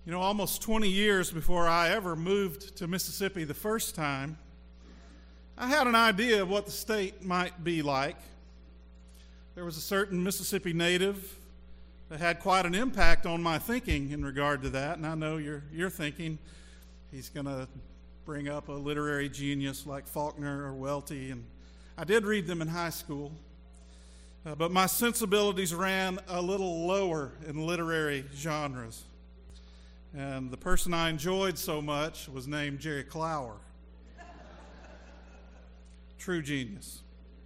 You know, almost 20 years before I ever moved to Mississippi the first time, I had an idea of what the state might be like. There was a certain Mississippi native that had quite an impact on my thinking in regard to that, and I know you're thinking he's going to bring up a literary genius like Faulkner or Welty, and I did read them in high school, but my sensibilities ran a little lower in literary genres. And the person I enjoyed so much was named Jerry Clower. True genius.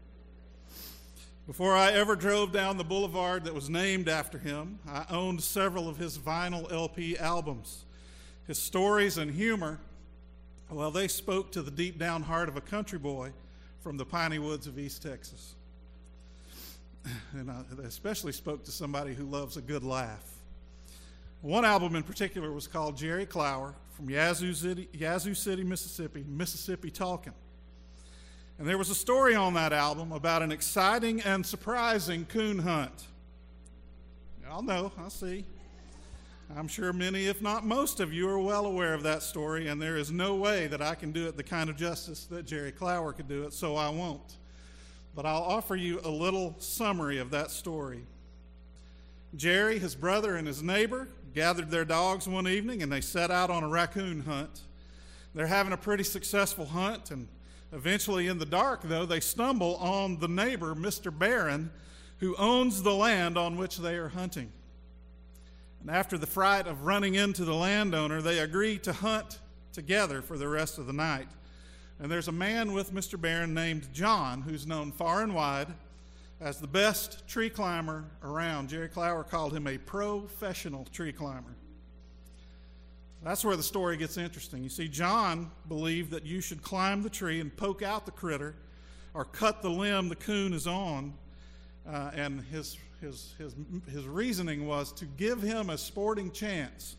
Before I ever drove down the boulevard that was named after him, I owned several of his vinyl LP albums. His stories and humor, well, they spoke to the deep down heart of a country boy from the piney woods of East Texas. And they especially spoke to somebody who loves a good laugh. One album in particular was called Jerry Clower from Yazoo City, Mississippi, Mississippi Talkin'. And there was a story on that album about an exciting and surprising coon hunt. Y'all know, I see. I'm sure many, if not most of you, are well aware of that story, and there is no way that I can do it the kind of justice that Jerry Clower could do it, so I won't. But I'll offer you a little summary of that story. Jerry, his brother, and his neighbor gathered their dogs one evening, and they set out on a raccoon hunt. They're having a pretty successful hunt, and eventually in the dark, though, they stumble on the neighbor, Mr. Barron, who owns the land on which they are hunting. And after the fright of running into the landowner, they agree to hunt together for the rest of the night. And there's a man with Mr. Barron named John, who's known far and wide as the best tree climber around. Jerry Clower called him a professional tree climber. That's where the story gets interesting. You see, John believed that you should climb the tree and poke out the critter or cut the limb the coon is on, and his reasoning was to give him a sporting chance.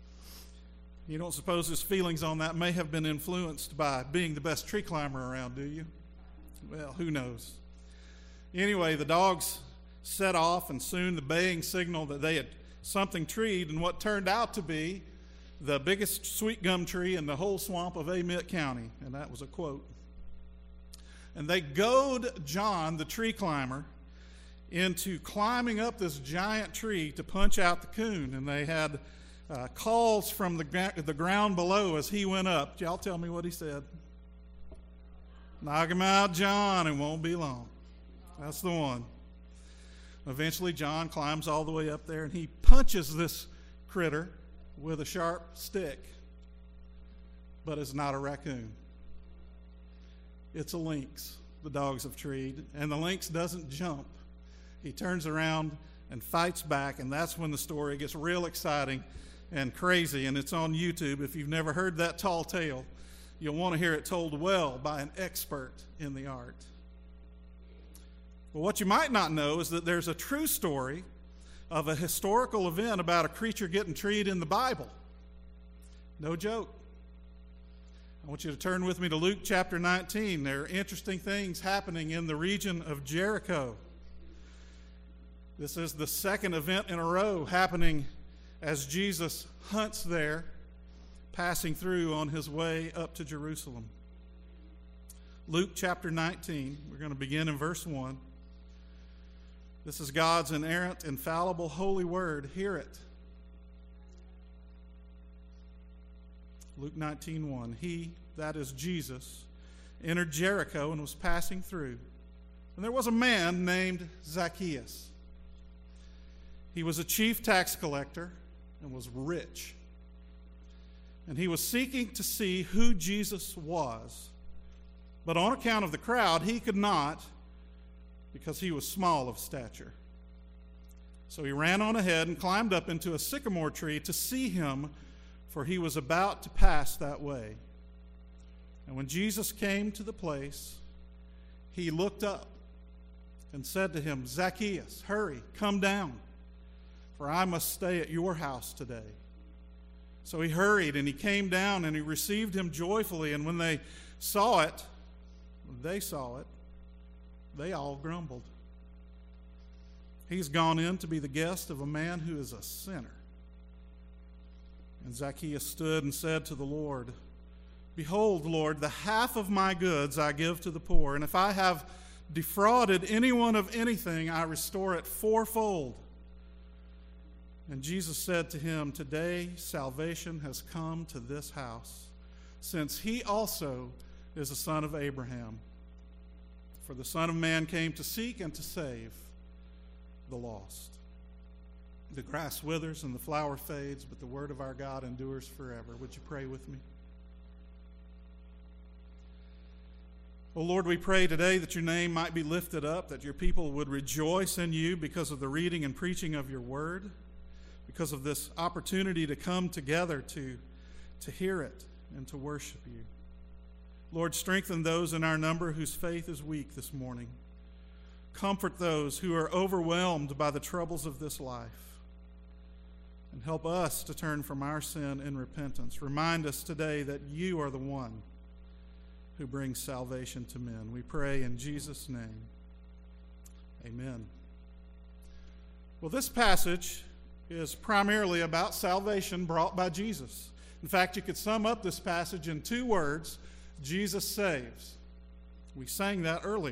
You don't suppose his feelings on that may have been influenced by being the best tree climber around, do you? Well, who knows? Anyway, the dogs set off, and soon the baying signaled that they had something treed in what turned out to be the biggest sweet gum tree in the whole swamp of Amite County, and that was a quote. And they goad John, the tree climber, into climbing up this giant tree to punch out the coon, and they had calls from the ground below as he went up. Y'all tell me what he said. Knock him out, John, it won't be long. That's the one. Eventually, John climbs all the way up there, and he punches this critter with a sharp stick. But it's not a raccoon. It's a lynx, the dogs have treed, and the lynx doesn't jump. He turns around and fights back, and that's when the story gets real exciting and crazy, and it's on YouTube. If you've never heard that tall tale, you'll want to hear it told well by an expert in the art. Well, what you might not know is that there's a true story of a historical event about a creature getting treed in the Bible. No joke. I want you to turn with me to Luke chapter 19. There are interesting things happening in the region of Jericho. This is the second event in a row happening as Jesus hunts there, passing through on his way up to Jerusalem. Luke chapter 19, we're going to begin in verse 1. This is God's inerrant, infallible, holy word. Hear it. Luke 19:1. He, that is Jesus, entered Jericho and was passing through. And there was a man named Zacchaeus. He was a chief tax collector and was rich. And he was seeking to see who Jesus was. But on account of the crowd, he could not, because he was small of stature. So he ran on ahead and climbed up into a sycamore tree to see him, for he was about to pass that way. And when Jesus came to the place, he looked up and said to him, Zacchaeus, hurry, come down, for I must stay at your house today. So he hurried, and he came down, and he received him joyfully. And when they saw it, they all grumbled. He's gone in to be the guest of a man who is a sinner. And Zacchaeus stood and said to the Lord, Behold, Lord, the half of my goods I give to the poor, and if I have defrauded anyone of anything, I restore it fourfold. And Jesus said to him, Today salvation has come to this house, since he also is a son of Abraham. For the Son of Man came to seek and to save the lost. The grass withers and the flower fades, but the word of our God endures forever. Would you pray with me? Oh Lord, we pray today that your name might be lifted up, that your people would rejoice in you because of the reading and preaching of your word, because of this opportunity to come together to hear it and to worship you. Lord, strengthen those in our number whose faith is weak this morning. Comfort those who are overwhelmed by the troubles of this life. And help us to turn from our sin in repentance. Remind us today that you are the one who brings salvation to men. We pray in Jesus' name. Amen. Well, this passage is primarily about salvation brought by Jesus. In fact, you could sum up this passage in two words: Jesus saves. We sang that earlier.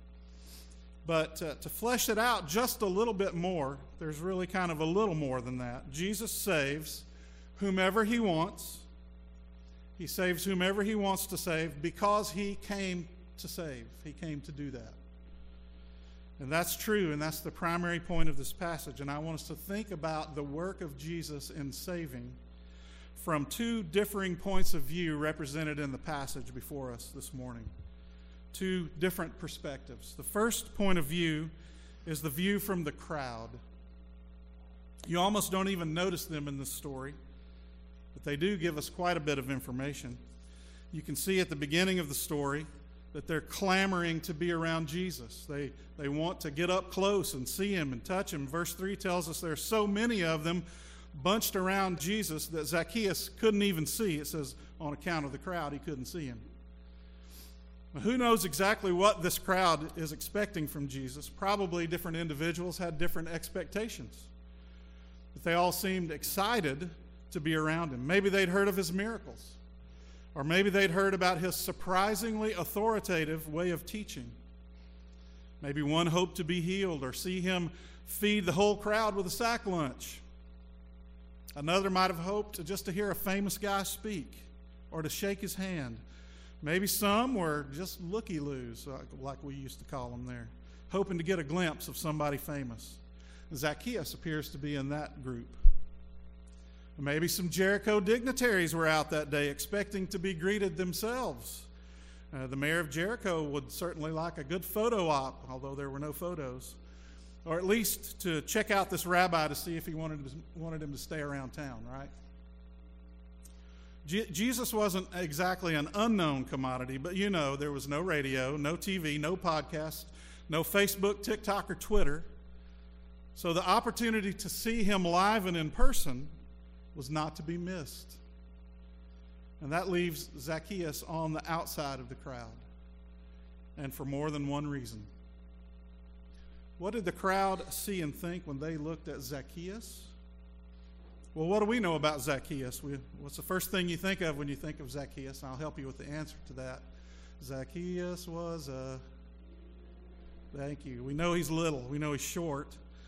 But to flesh it out just a little bit more, there's really kind of a little more than that. Jesus saves whomever he wants. He saves whomever he wants to save because he came to save. He came to do that. And that's true, and that's the primary point of this passage. And I want us to think about the work of Jesus in saving from two differing points of view represented in the passage before us this morning. Two different perspectives. The first point of view is the view from the crowd. You almost don't even notice them in this story, but they do give us quite a bit of information. You can see at the beginning of the story that they're clamoring to be around Jesus. They want to get up close and see him and touch him. Verse 3 tells us there's so many of them bunched around Jesus that Zacchaeus couldn't even see. It says on account of the crowd, he couldn't see him. Now, who knows exactly what this crowd is expecting from Jesus? Probably different individuals had different expectations. But they all seemed excited to be around him. Maybe they'd heard of his miracles. Or maybe they'd heard about his surprisingly authoritative way of teaching. Maybe one hoped to be healed or see him feed the whole crowd with a sack lunch. Another might have hoped just to hear a famous guy speak or to shake his hand. Maybe some were just looky-loos, like we used to call them there, hoping to get a glimpse of somebody famous. Zacchaeus appears to be in that group. Maybe some Jericho dignitaries were out that day expecting to be greeted themselves. The mayor of Jericho would certainly like a good photo op, although there were no photos, or at least to check out this rabbi to see if he wanted him to stay around town, right? Jesus wasn't exactly an unknown commodity, but you know, there was no radio, no TV, no podcast, no Facebook, TikTok, or Twitter. So the opportunity to see him live and in person was not to be missed. And that leaves Zacchaeus on the outside of the crowd, and for more than one reason. What did the crowd see and think when they looked at Zacchaeus? Well, what do we know about Zacchaeus? What's the first thing you think of when you think of Zacchaeus? I'll help you with the answer to that. Zacchaeus was thank you. We know he's little. We know he's short.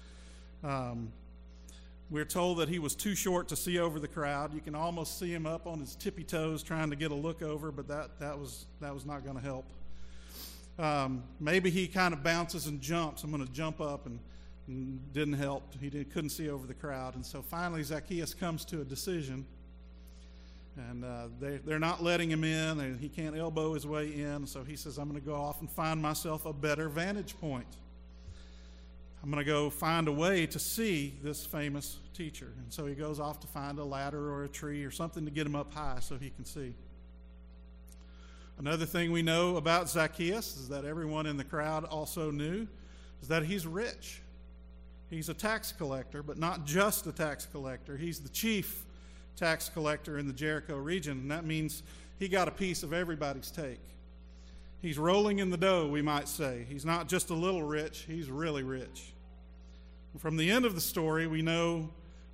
We're told that he was too short to see over the crowd. You can almost see him up on his tippy toes trying to get a look over, but that was not going to help. Maybe he kind of bounces and jumps. I'm going to jump up, and didn't help. He couldn't see over the crowd. And so finally Zacchaeus comes to a decision, and they're not letting him in. He can't elbow his way in. So he says, I'm going to go off and find myself a better vantage point. I'm going to go find a way to see this famous teacher. And so he goes off to find a ladder or a tree or something to get him up high so he can see. Another thing we know about Zacchaeus is that everyone in the crowd also knew is that he's rich. He's a tax collector, but not just a tax collector. He's the chief tax collector in the Jericho region, and that means he got a piece of everybody's take. He's rolling in the dough, we might say. He's not just a little rich, he's really rich. From the end of the story, we know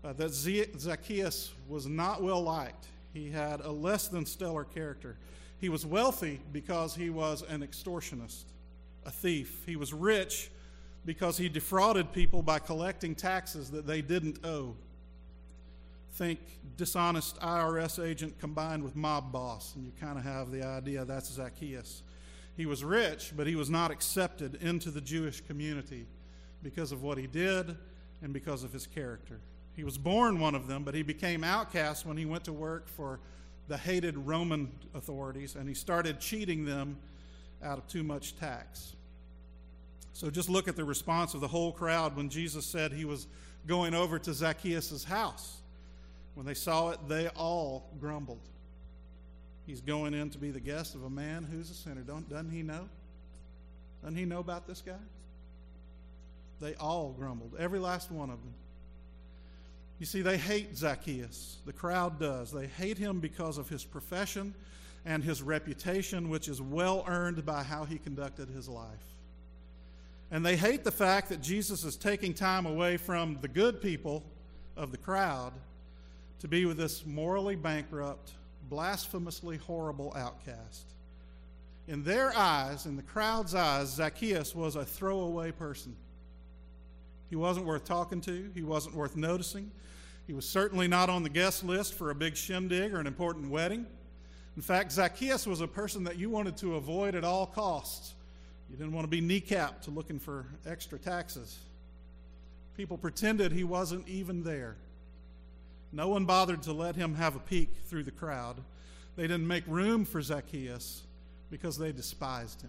that Zacchaeus was not well liked. He had a less than stellar character. He was wealthy because he was an extortionist, a thief. He was rich because he defrauded people by collecting taxes that they didn't owe. Think dishonest IRS agent combined with mob boss, and you kind of have the idea that's Zacchaeus. He was rich, but he was not accepted into the Jewish community because of what he did and because of his character. He was born one of them, but he became outcast when he went to work for the hated Roman authorities, and he started cheating them out of too much tax. So just look at the response of the whole crowd when Jesus said he was going over to Zacchaeus' house. When they saw it, they all grumbled. He's going in to be the guest of a man who's a sinner. Doesn't he know? Doesn't he know about this guy? They all grumbled, every last one of them. You see, they hate Zacchaeus. The crowd does. They hate him because of his profession and his reputation, which is well earned by how he conducted his life. And they hate the fact that Jesus is taking time away from the good people of the crowd to be with this morally bankrupt, blasphemously horrible outcast. In their eyes, in the crowd's eyes, Zacchaeus was a throwaway person. He wasn't worth talking to. He wasn't worth noticing. He was certainly not on the guest list for a big shindig or an important wedding. In fact, Zacchaeus was a person that you wanted to avoid at all costs. You didn't want to be kneecapped to looking for extra taxes. People pretended he wasn't even there. No one bothered to let him have a peek through the crowd. They didn't make room for Zacchaeus because they despised him.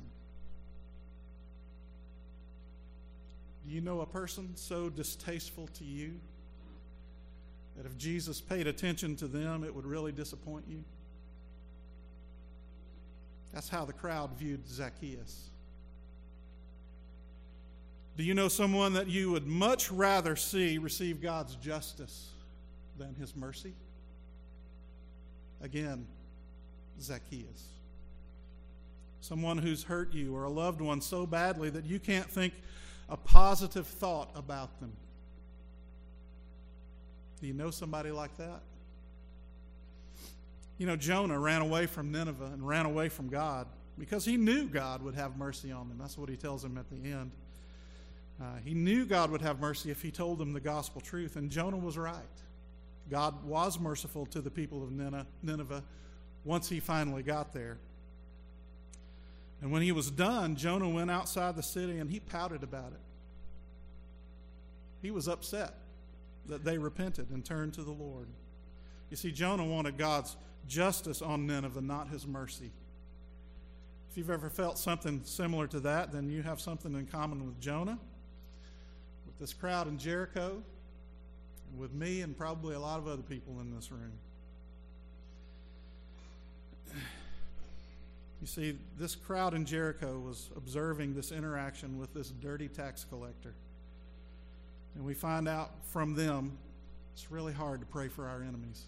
Do you know a person so distasteful to you that if Jesus paid attention to them, it would really disappoint you? That's how the crowd viewed Zacchaeus. Do you know someone that you would much rather see receive God's justice than his mercy? Again, Zacchaeus. Someone who's hurt you or a loved one so badly that you can't think a positive thought about them. Do you know somebody like that? You know, Jonah ran away from Nineveh and ran away from God because he knew God would have mercy on them. That's what he tells him at the end. He knew God would have mercy if he told them the gospel truth, and Jonah was right. God was merciful to the people of Nineveh once he finally got there. And when he was done, Jonah went outside the city and he pouted about it. He was upset that they repented and turned to the Lord. You see, Jonah wanted God's justice on Nineveh, not his mercy. If you've ever felt something similar to that, then you have something in common with Jonah, with this crowd in Jericho, and with me and probably a lot of other people in this room. You see, this crowd in Jericho was observing this interaction with this dirty tax collector. And we find out from them it's really hard to pray for our enemies.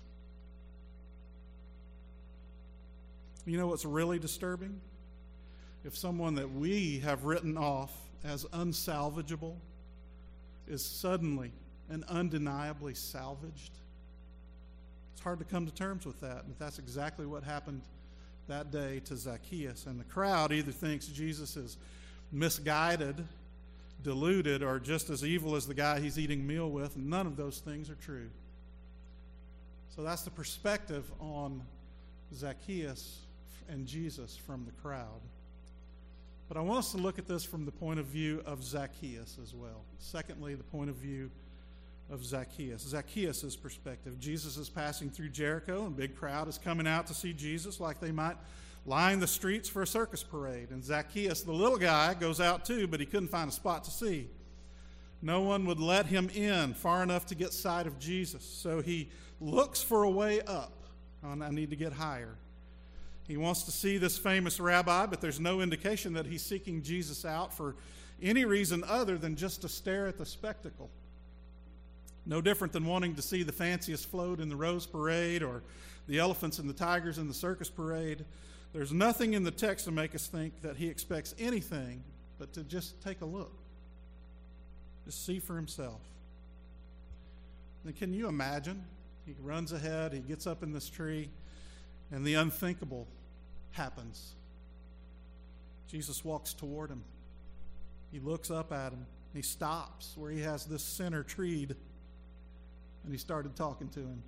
You know what's really disturbing? If someone that we have written off as unsalvageable is suddenly and undeniably salvaged. It's hard to come to terms with that, but that's exactly what happened that day to Zacchaeus. And the crowd either thinks Jesus is misguided, deluded, or just as evil as the guy he's eating meal with. None of those things are true. So that's the perspective on Zacchaeus and Jesus from the crowd. But I want us to look at this from the point of view of Zacchaeus as well. Secondly, the point of view of Zacchaeus. Zacchaeus' perspective. Jesus is passing through Jericho, and a big crowd is coming out to see Jesus like they might line the streets for a circus parade. And Zacchaeus, the little guy, goes out too, but he couldn't find a spot to see. No one would let him in far enough to get sight of Jesus. So he looks for a way up. I need to get higher. He wants to see this famous rabbi, but there's no indication that he's seeking Jesus out for any reason other than just to stare at the spectacle. No different than wanting to see the fanciest float in the Rose Parade or the elephants and the tigers in the circus parade. There's nothing in the text to make us think that he expects anything but to just take a look, just see for himself. And can you imagine? He runs ahead, he gets up in this tree, and the unthinkable happens. Jesus walks toward him. He looks up at him. He stops where he has this sinner treed, and he started talking to him.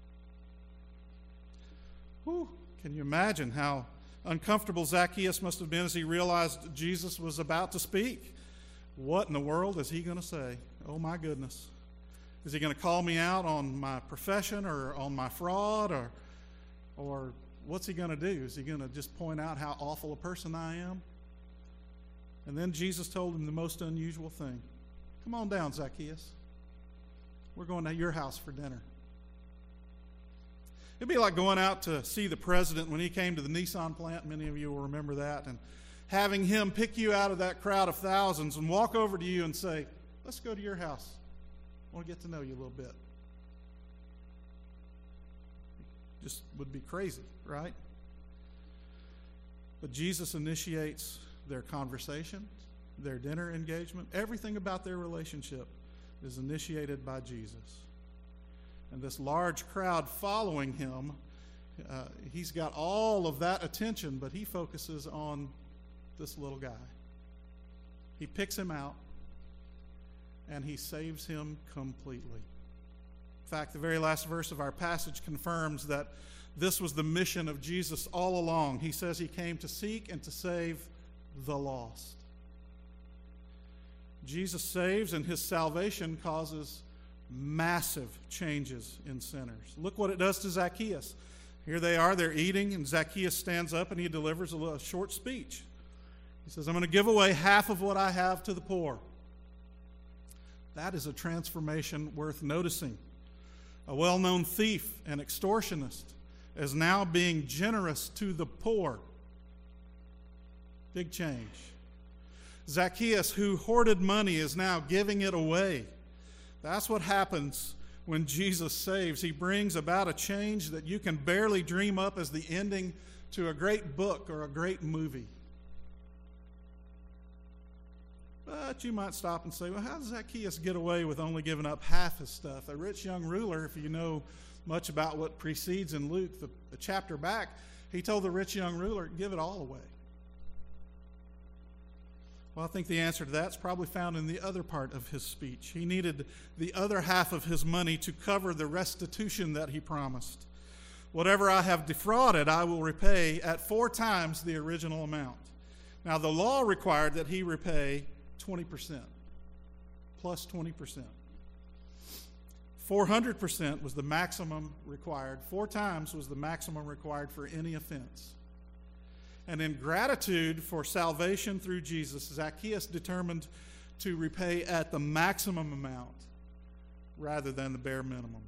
Whew. Can you imagine how uncomfortable Zacchaeus must have been as he realized Jesus was about to speak? What in the world is he going to say? Oh my goodness. Is he going to call me out on my profession or on my fraud, or what's he going to do? Is he going to just point out how awful a person I am? And then Jesus told him the most unusual thing. Come on down, Zacchaeus. We're going to your house for dinner. It'd be like going out to see the president when he came to the Nissan plant. Many of you will remember that. And having him pick you out of that crowd of thousands and walk over to you and say, let's go to your house. I want to get to know you a little bit. Just would be crazy, right? But Jesus initiates their conversation, their dinner engagement. Everything about their relationship is initiated by Jesus. And this large crowd following him, he's got all of that attention, but he focuses on this little guy. He picks him out, and he saves him completely. In fact, the very last verse of our passage confirms that this was the mission of Jesus all along. He says he came to seek and to save the lost. Jesus saves, and his salvation causes massive changes in sinners. Look what it does to Zacchaeus. Here they are, they're eating, and Zacchaeus stands up and he delivers a short speech. He says, I'm going to give away half of what I have to the poor. That is a transformation worth noticing. A well-known thief and extortionist is now being generous to the poor. Big change. Zacchaeus, who hoarded money, is now giving it away. That's what happens when Jesus saves. He brings about a change that you can barely dream up as the ending to a great book or a great movie. But you might stop and say, well, how does Zacchaeus get away with only giving up half his stuff? A rich young ruler, if you know much about what precedes in Luke, the chapter back, he told the rich young ruler, give it all away. Well, I think the answer to that's probably found in the other part of his speech. He needed the other half of his money to cover the restitution that he promised. Whatever I have defrauded, I will repay at 4 times the original amount. Now, the law required that he repay 20%, plus 20%. 400% was the maximum required. 4 times was the maximum required for any offense. And in gratitude for salvation through Jesus, Zacchaeus determined to repay at the maximum amount rather than the bare minimum.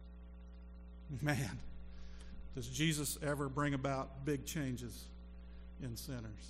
Man, does Jesus ever bring about big changes in sinners?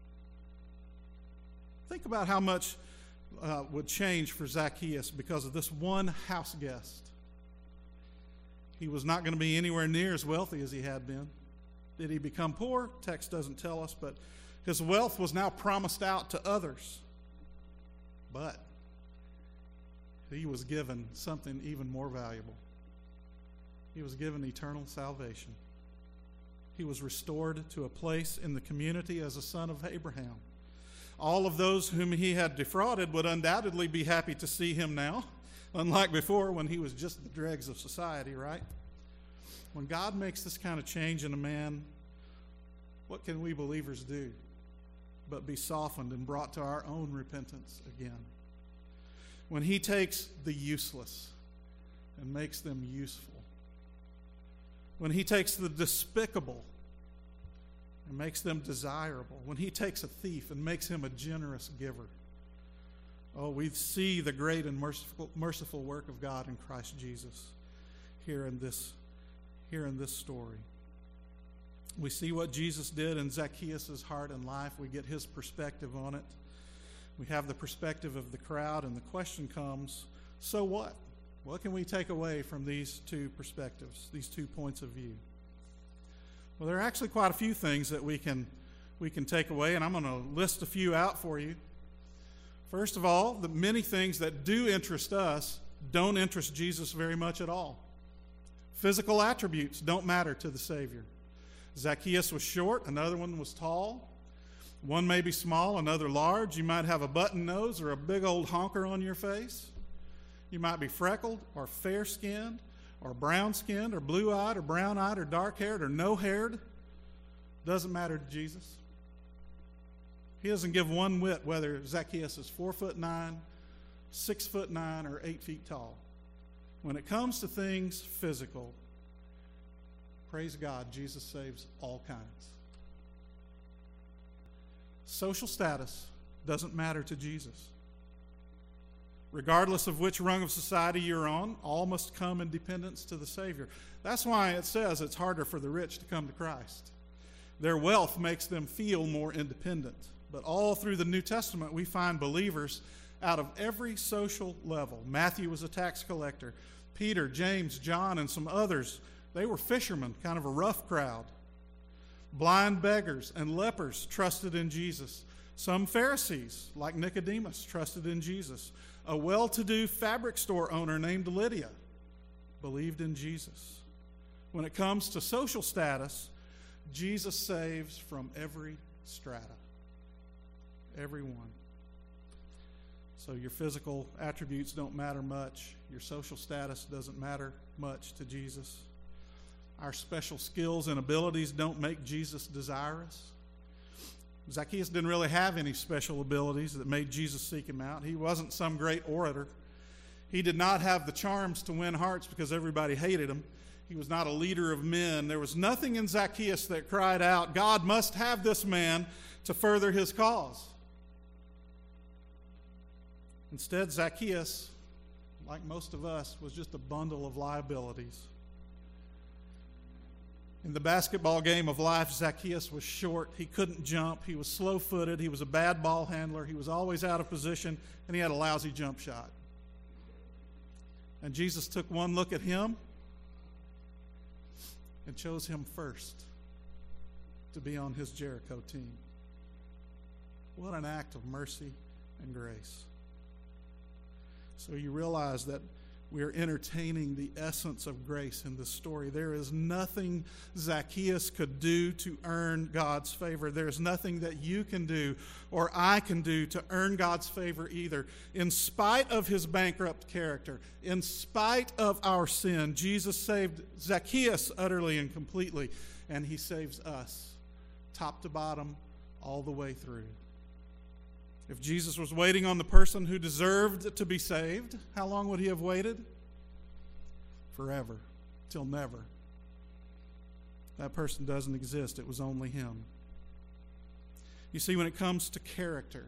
Think about how much would change for Zacchaeus because of this one house guest. He was not going to be anywhere near as wealthy as he had been. Did he become poor? Text doesn't tell us, but his wealth was now promised out to others. But he was given something even more valuable. He was given eternal salvation. He was restored to a place in the community as a son of Abraham. All of those whom he had defrauded would undoubtedly be happy to see him now, unlike before when he was just the dregs of society, right? When God makes this kind of change in a man, what can we believers do but be softened and brought to our own repentance again? When he takes the useless and makes them useful. When he takes the despicable and makes them desirable. When he takes a thief and makes him a generous giver. Oh, we see the great and merciful work of God in Christ Jesus here in this story. We see what Jesus did in Zacchaeus' heart and life. We get his perspective on it. We have the perspective of the crowd, and the question comes, so what? What can we take away from these two perspectives, these 2 points of view? Well, there are actually quite a few things that we can take away, and I'm going to list a few out for you. First of all, the many things that do interest us don't interest Jesus very much at all. Physical attributes don't matter to the Savior. Zacchaeus was short, another one was tall. One may be small, another large. You might have a button nose or a big old honker on your face. You might be freckled or fair-skinned or brown-skinned or blue-eyed or brown-eyed or dark-haired or no-haired. Doesn't matter to Jesus. He doesn't give one whit whether Zacchaeus is 4'9", 6'9", or 8 feet tall. When it comes to things physical, praise God, Jesus saves all kinds. Social status doesn't matter to Jesus. Regardless of which rung of society you're on, all must come in dependence to the Savior. That's why it says it's harder for the rich to come to Christ. Their wealth makes them feel more independent. But all through the New Testament, we find believers out of every social level. Matthew was a tax collector. Peter, James, John, and some others, they were fishermen, kind of a rough crowd. Blind beggars and lepers trusted in Jesus. Some Pharisees, like Nicodemus, trusted in Jesus. A well-to-do fabric store owner named Lydia believed in Jesus. When it comes to social status, Jesus saves from every strata. Everyone. So your physical attributes don't matter much. Your social status doesn't matter much to Jesus. Our special skills and abilities don't make Jesus desirous. Zacchaeus didn't really have any special abilities that made Jesus seek him out. He wasn't some great orator. He did not have the charms to win hearts because everybody hated him. He was not a leader of men. There was nothing in Zacchaeus that cried out, God must have this man to further his cause. Instead, Zacchaeus, like most of us, was just a bundle of liabilities. In the basketball game of life, Zacchaeus was short. He couldn't jump. He was slow-footed. He was a bad ball handler. He was always out of position, and he had a lousy jump shot. And Jesus took one look at him and chose him first to be on his Jericho team. What an act of mercy and grace. So you realize that we are entertaining the essence of grace in this story. There is nothing Zacchaeus could do to earn God's favor. There is nothing that you can do or I can do to earn God's favor either. In spite of his bankrupt character, in spite of our sin, Jesus saved Zacchaeus utterly and completely, and he saves us top to bottom all the way through. If Jesus was waiting on the person who deserved to be saved, how long would he have waited? Forever, till never. That person doesn't exist. It was only him. You see, when it comes to character,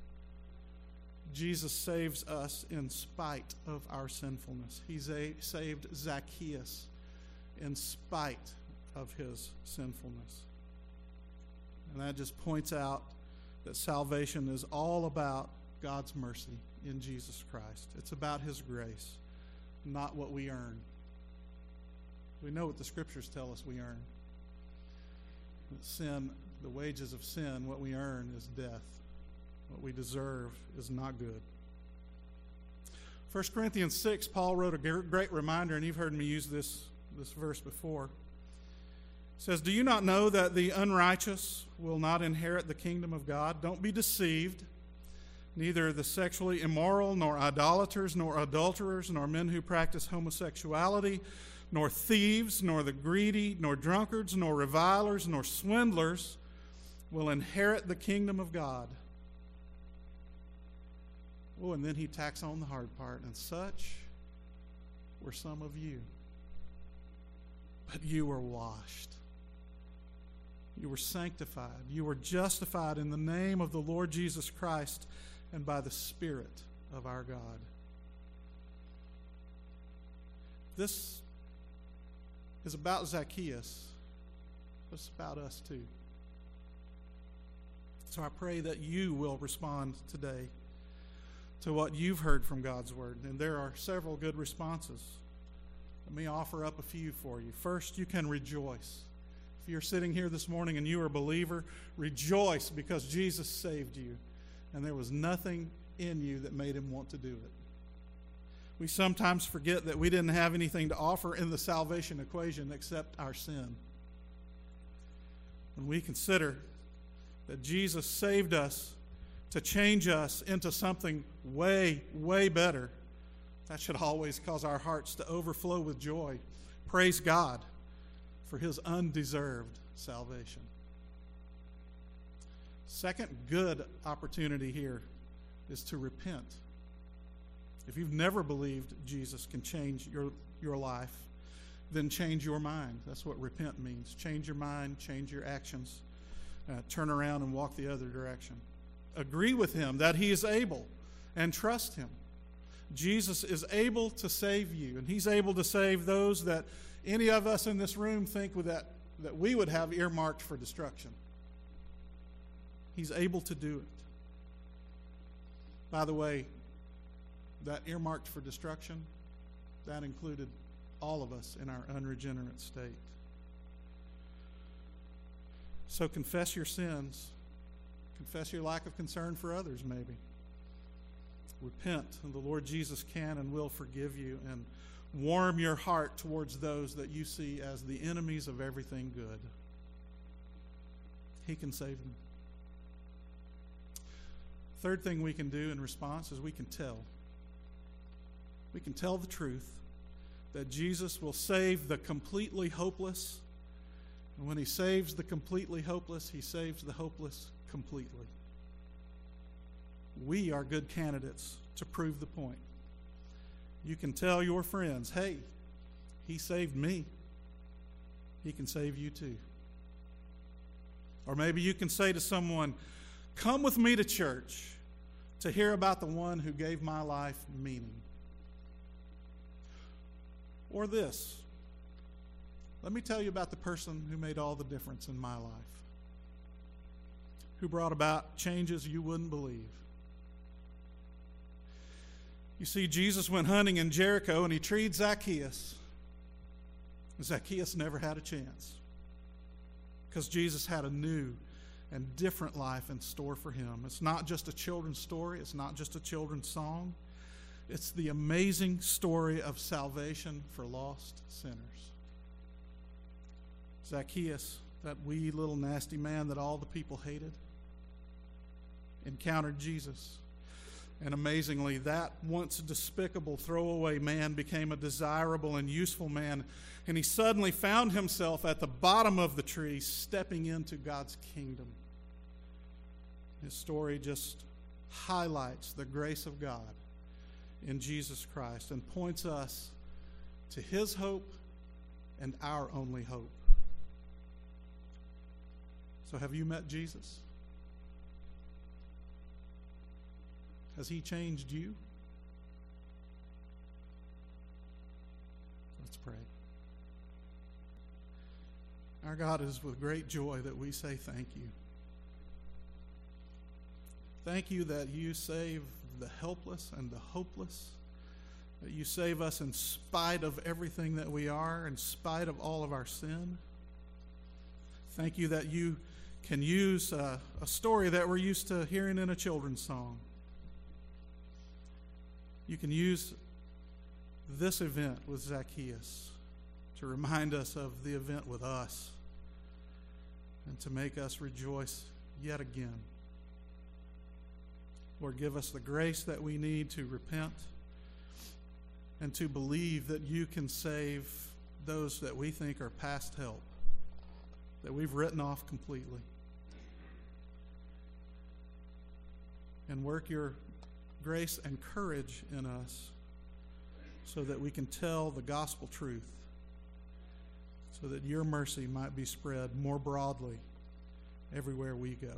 Jesus saves us in spite of our sinfulness. He saved Zacchaeus in spite of his sinfulness. And that just points out that salvation is all about God's mercy in Jesus Christ. It's about his grace, not what we earn. We know what the scriptures tell us we earn. That sin, the wages of sin, what we earn is death. What we deserve is not good. 1 Corinthians 6, Paul wrote a great reminder, and you've heard me use this verse before. It says, do you not know that the unrighteous will not inherit the kingdom of God? Don't be deceived. Neither the sexually immoral, nor idolaters, nor adulterers, nor men who practice homosexuality, nor thieves, nor the greedy, nor drunkards, nor revilers, nor swindlers will inherit the kingdom of God. Oh, and then he tacks on the hard part. And such were some of you. But you were washed. You were sanctified. You were justified in the name of the Lord Jesus Christ and by the Spirit of our God. This is about Zacchaeus, but it's about us too. So I pray that you will respond today to what you've heard from God's Word. And there are several good responses. Let me offer up a few for you. First, you can rejoice. If you're sitting here this morning and you are a believer, rejoice because Jesus saved you, and there was nothing in you that made him want to do it. We sometimes forget that we didn't have anything to offer in the salvation equation except our sin. When we consider that Jesus saved us to change us into something way, way better, that should always cause our hearts to overflow with joy. Praise God for his undeserved salvation. Second good opportunity here is to repent. If you've never believed Jesus can change your life, then change your mind. That's what repent means. Change your mind, change your actions, turn around and walk the other direction. Agree with him that he is able and trust him. Jesus is able to save you, and he's able to save those that any of us in this room think that we would have earmarked for destruction. He's able to do it. By the way, that earmarked for destruction, that included all of us in our unregenerate state. So confess your sins. Confess your lack of concern for others, maybe. Repent, and the Lord Jesus can and will forgive you, and warm your heart towards those that you see as the enemies of everything good. He can save them. Third thing we can do in response is we can tell. We can tell the truth that Jesus will save the completely hopeless. And when he saves the completely hopeless, he saves the hopeless completely. We are good candidates to prove the point. You can tell your friends, hey, he saved me. He can save you too. Or maybe you can say to someone, come with me to church to hear about the one who gave my life meaning. Or this, let me tell you about the person who made all the difference in my life, who brought about changes you wouldn't believe. You see, Jesus went hunting in Jericho and he treed Zacchaeus. Zacchaeus never had a chance because Jesus had a new and different life in store for him. It's not just a children's story. It's not just a children's song. It's the amazing story of salvation for lost sinners. Zacchaeus, that wee little nasty man that all the people hated, encountered Jesus. And amazingly, that once despicable throwaway man became a desirable and useful man. And he suddenly found himself at the bottom of the tree, stepping into God's kingdom. His story just highlights the grace of God in Jesus Christ and points us to his hope and our only hope. So have you met Jesus? Has he changed you? Let's pray. Our God, it is with great joy that we say thank you. Thank you that you save the helpless and the hopeless, that you save us in spite of everything that we are, in spite of all of our sin. Thank you that you can use a story that we're used to hearing in a children's song. You can use this event with Zacchaeus to remind us of the event with us and to make us rejoice yet again. Lord, give us the grace that we need to repent and to believe that you can save those that we think are past help, that we've written off completely. And work your grace and courage in us so that we can tell the gospel truth, so that your mercy might be spread more broadly everywhere we go.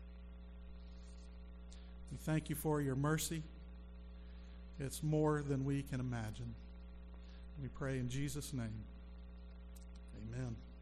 We thank you for your mercy. It's more than we can imagine. We pray in Jesus' name. Amen.